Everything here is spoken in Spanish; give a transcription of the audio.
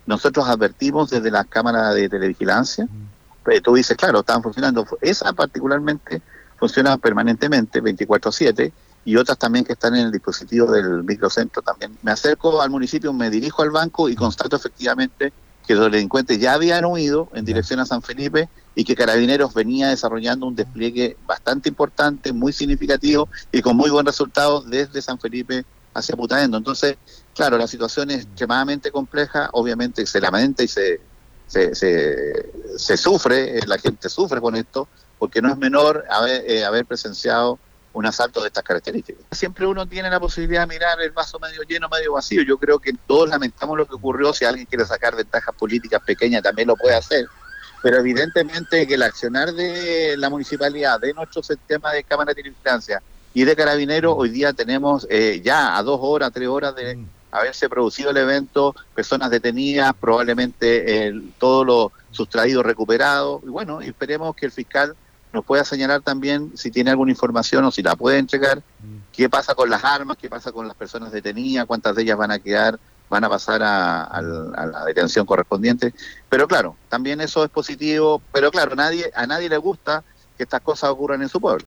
nosotros advertimos desde la cámara de televigilancia. Tú dices, claro, estaban funcionando. Esa particularmente funciona permanentemente, 24/7, y otras también que están en el dispositivo del microcentro también. Me acerco al municipio, me dirijo al banco y constato efectivamente que los delincuentes ya habían huido en dirección a San Felipe y que Carabineros venía desarrollando un despliegue bastante importante, muy significativo y con muy buen resultado desde San Felipe hacia Putaendo. Entonces, claro, la situación es extremadamente compleja, obviamente se lamenta y se sufre, la gente sufre con esto, porque no es menor haber presenciado un asalto de estas características. Siempre uno tiene la posibilidad de mirar el vaso medio lleno, medio vacío. Yo creo que todos lamentamos lo que ocurrió. Si alguien quiere sacar ventajas políticas pequeñas, también lo puede hacer. Pero evidentemente que el accionar de la municipalidad, de nuestro sistema de cámara de vigilancia y de Carabineros, hoy día tenemos ya a 2 horas, 3 horas de haberse producido el evento, personas detenidas, probablemente todo lo sustraído recuperado. Y bueno, esperemos que el fiscal nos pueda señalar también si tiene alguna información o si la puede entregar, qué pasa con las armas, qué pasa con las personas detenidas, cuántas de ellas van a pasar a la detención correspondiente. Pero claro, también eso es positivo, pero claro, a nadie le gusta que estas cosas ocurran en su pueblo.